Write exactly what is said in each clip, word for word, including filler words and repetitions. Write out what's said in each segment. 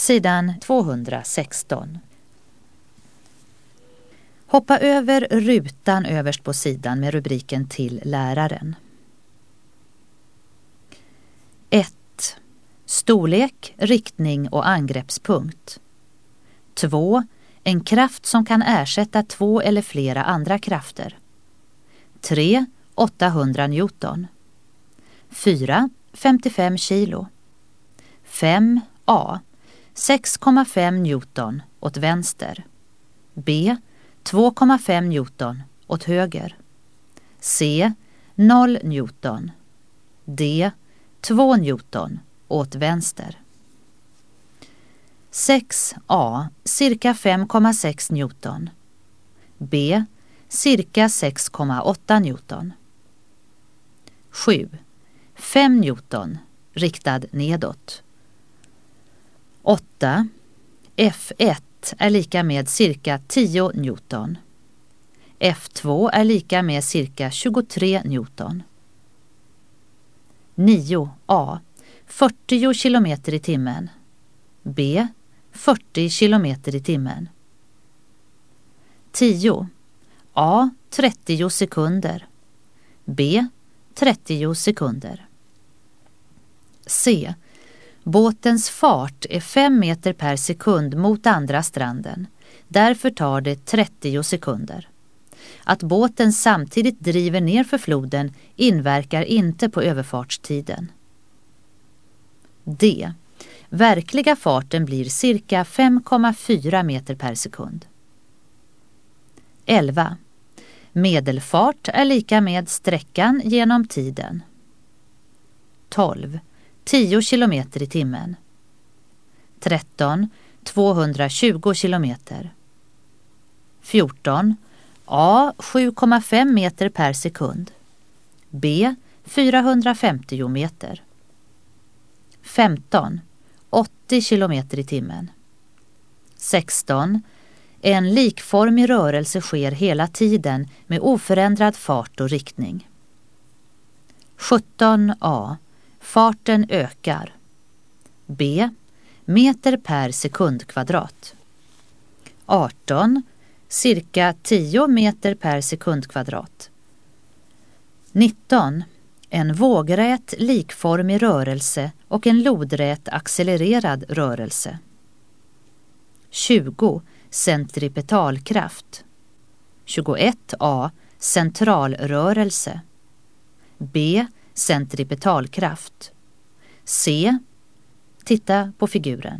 Sidan tvåhundrasexton. Hoppa över rutan överst på sidan med rubriken till läraren. ett. Storlek, riktning och angreppspunkt. två. En kraft som kan ersätta två eller flera andra krafter. tre. åttahundra newton. fyra. femtiofem kilo. fem. A. sex komma fem newton åt vänster. B. två komma fem newton åt höger. C. noll newton. D. två newton åt vänster. sex A. Cirka fem komma sex newton. B. Cirka sex komma åtta newton. sju. fem newton riktad nedåt. åtta. F ett är lika med cirka tio newton. F två är lika med cirka tjugotre newton. nio A. fyrtio kilometer i timmen. B. fyrtio kilometer i timmen. tio A. trettio sekunder. B. trettio sekunder. C. Båtens fart är fem meter per sekund mot andra stranden. Därför tar det trettio sekunder. Att båten samtidigt driver ner för floden inverkar inte på överfartstiden. D. Verkliga farten blir cirka fem komma fyra meter per sekund. elva. Medelfart är lika med sträckan genom tiden. tolv. tio kilometer i timmen. tretton. tvåhundratjugo kilometer. fjorton. A. sju komma fem meter per sekund. B. fyrahundrafemtio meter. femton. åttio kilometer i timmen. sexton. En likformig rörelse sker hela tiden med oförändrad fart och riktning. sjutton A. Farten ökar. B. Meter per sekundkvadrat. arton. Cirka tio meter per sekundkvadrat. nitton. En vågrät likformig rörelse och en lodrät accelererad rörelse. tjugo. Centripetalkraft. tjugoett A. Centralrörelse. B. Centripetalkraft. C. Titta på figuren.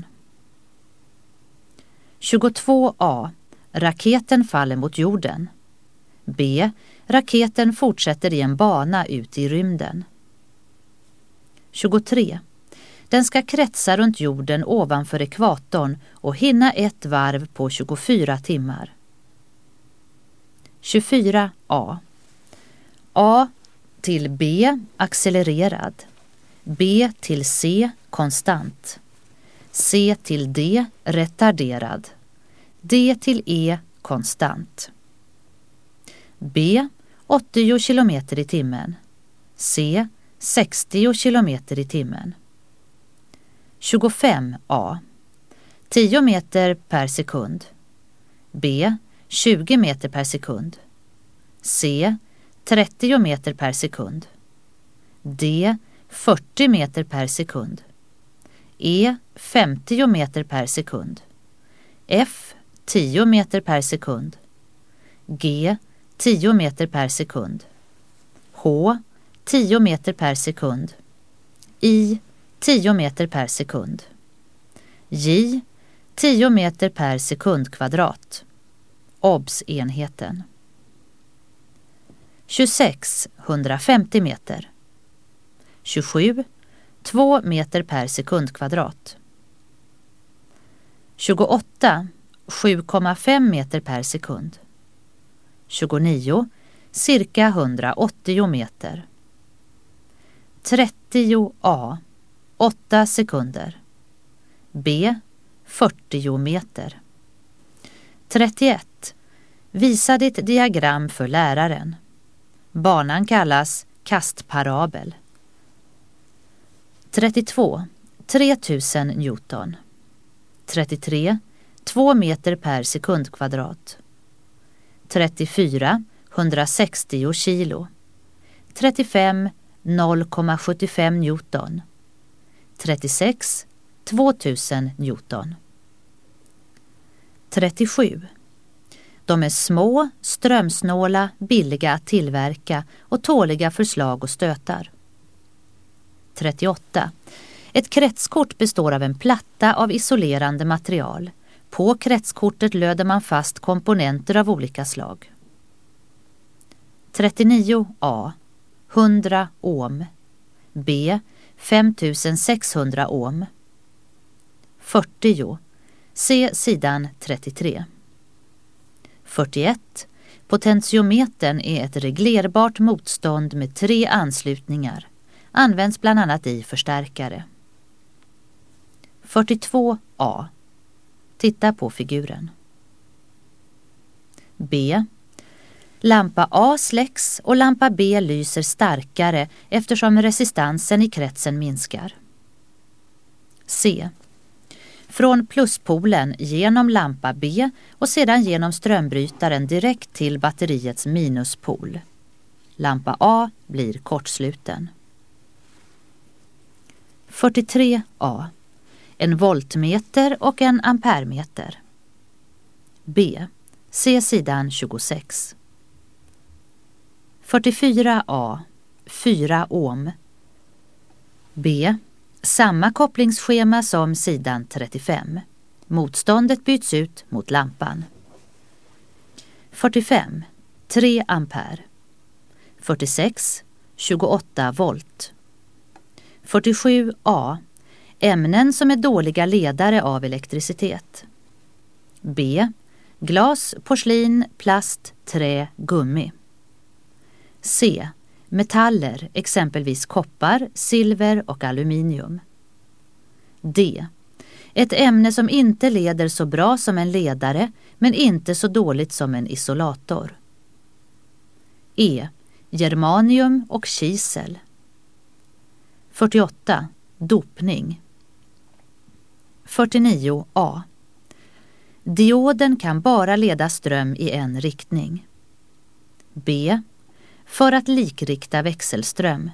tjugotvå A. Raketen faller mot jorden. B. Raketen fortsätter i en bana ut i rymden. tjugotre. Den ska kretsa runt jorden ovanför ekvatorn och hinna ett varv på tjugofyra timmar. tjugofyra A. A till B accelererad. B till C konstant. C till D retarderad. D till E konstant. B åttio kilometer i timmen. C sextio kilometer i timmen. tjugofem A. tio meter per sekund. B. tjugo meter per sekund. C. trettio meter per sekund. D. fyrtio meter per sekund. E. femtio meter per sekund. F. tio meter per sekund. G. tio meter per sekund. H. tio meter per sekund. I. tio meter per sekund. J. tio meter per sekundkvadrat. Obs-enheten. tjugosex. hundrafemtio meter. tjugosju. två meter per sekundkvadrat. tjugoåtta. sju komma fem meter per sekund. tjugonio. Cirka hundraåttio meter. trettio A. åtta sekunder. B. fyrtio meter. trettioett. Visa ditt diagram för läraren. Banan kallas kastparabel. trettiotvå. tre tusen newton. trettiotre, två meter per sekundkvadrat. trettiofyra, hundrasextio kilo. trettiofem, noll komma sjuttiofem newton. trettiosex, tvåtusen newton. trettiosju. De är små, strömsnåla, billiga att tillverka och tåliga för slag och stötar. trettioåtta. Ett kretskort består av en platta av isolerande material. På kretskortet löder man fast komponenter av olika slag. trettionio A. hundra ohm. B. femtusensexhundra ohm. fyrtio. Se sidan trettiotre. fyrtioett. Potentiometern är ett reglerbart motstånd med tre anslutningar. Används bland annat i förstärkare. fyrtiotvå A. Titta på figuren. B. Lampa A släcks och lampa B lyser starkare eftersom resistansen i kretsen minskar. C. Från pluspolen genom lampa B och sedan genom strömbrytaren direkt till batteriets minuspol. Lampa A blir kortsluten. fyrtiotre A. En voltmeter och en ampermeter. B. Se sidan tjugosex. fyrtiofyra A. fyra ohm. B. Samma kopplingsschema som sidan trettiofem. Motståndet byts ut mot lampan. fyrtiofem. tre ampere. fyrtiosex. tjugoåtta volt. fyrtiosju A. Ämnen som är dåliga ledare av elektricitet. B. Glas, porslin, plast, trä, gummi. C. Metaller, exempelvis koppar, silver och aluminium. D. Ett ämne som inte leder så bra som en ledare men inte så dåligt som en isolator. E. Germanium och kisel. fyrtioåtta. Dopning. fyrtionio A. Dioden kan bara leda ström i en riktning. B. För att likrikta växelström.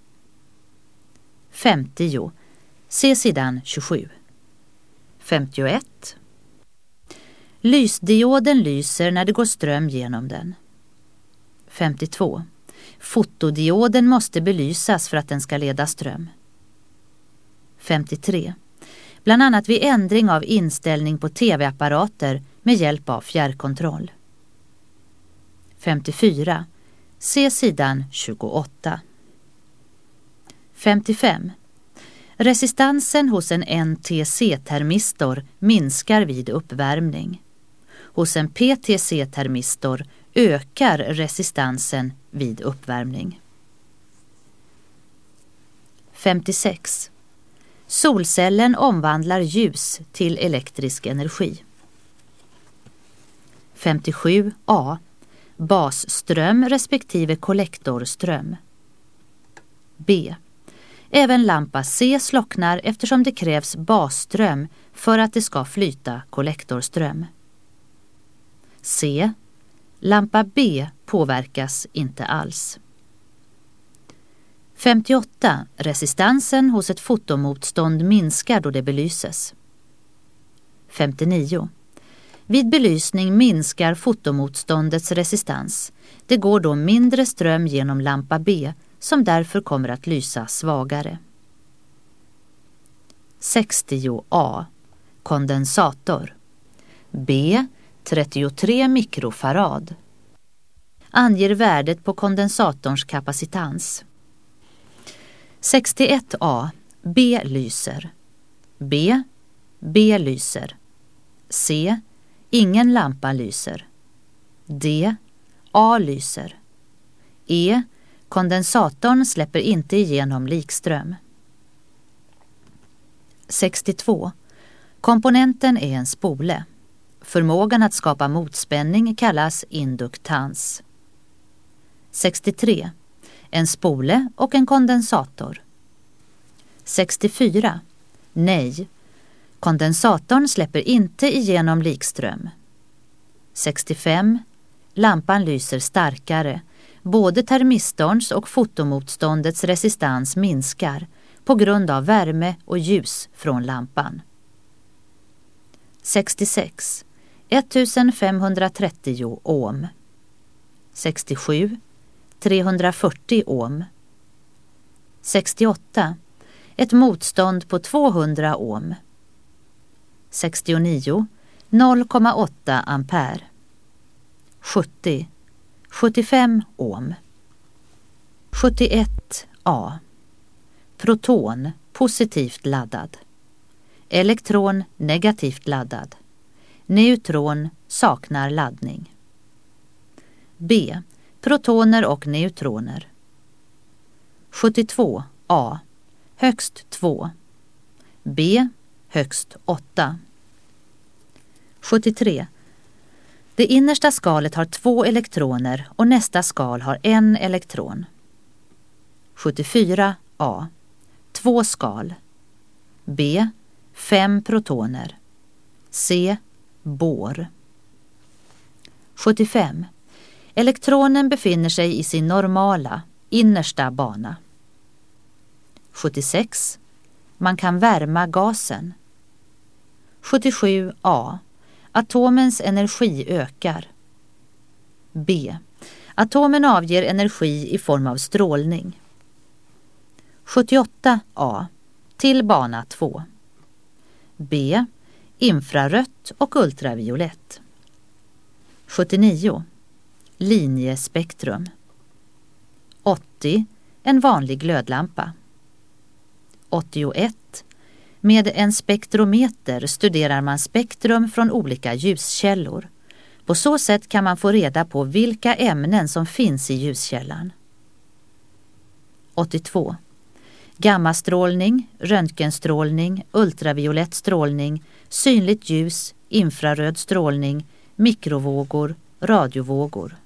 femtio. Se sidan tjugosju. femtioett. Lysdioden lyser när det går ström genom den. femtiotvå. Fotodioden måste belysas för att den ska leda ström. femtiotre. Bland annat vid ändring av inställning på tv-apparater med hjälp av fjärrkontroll. femtiofyra. Se sidan tjugoåtta. femtiofem. Resistansen hos en N T C-termistor minskar vid uppvärmning. Hos en P T C-termistor ökar resistansen vid uppvärmning. femtiosex. Solcellen omvandlar ljus till elektrisk energi. femtiosju A. Basström respektive kollektorström. B. Även lampa C slocknar eftersom det krävs basström för att det ska flyta kollektorström. C. Lampa B påverkas inte alls. femtioåtta. Resistansen hos ett fotomotstånd minskar då det belyses. femtionio. Vid belysning minskar fotomotståndets resistans. Det går då mindre ström genom lampa B som därför kommer att lysa svagare. sextio A. Kondensator. B. trettiotre mikrofarad. Anger värdet på kondensatorns kapacitans. sextioett A. B lyser. B. B lyser. C. Ingen lampa lyser. D. A lyser. E. Kondensatorn släpper inte igenom likström. sextiotvå. Komponenten är en spole. Förmågan att skapa motspänning kallas induktans. sextiotre. En spole och en kondensator. sextiofyra. Nej. Kondensatorn släpper inte igenom likström. sextiofem. Lampan lyser starkare. Både termistorns och fotomotståndets resistans minskar på grund av värme och ljus från lampan. sextiosex. femtonhundratrettio ohm. sextiosju. trehundrafyrtio ohm. sextioåtta. Ett motstånd på tvåhundra ohm. sextionio. noll komma åtta ampere. sjuttio. sjuttiofem ohm. sjuttioett A. Proton positivt laddad. Elektron negativt laddad. Neutron saknar laddning. B. Protoner och neutroner. sjuttiotvå A. Högst två. B. Högst åtta. sjuttiotre. Det innersta skalet har två elektroner och nästa skal har en elektron. sjuttiofyra A. Två skal. B. Fem protoner. C. Bor. sjuttiofem. Elektronen befinner sig i sin normala, innersta bana. sjuttiosex. Man kan värma gasen. sjuttiosju A. Atomens energi ökar. B. Atomen avger energi i form av strålning. sjuttioåtta A. Till bana två. B. Infrarött och ultraviolett. sjuttionio. Linjespektrum. åttio. En vanlig glödlampa. åttioett. Med en spektrometer studerar man spektrum från olika ljuskällor. På så sätt kan man få reda på vilka ämnen som finns i ljuskällan. åttiotvå. Gammastrålning, röntgenstrålning, ultraviolett strålning, synligt ljus, infraröd strålning, mikrovågor, radiovågor.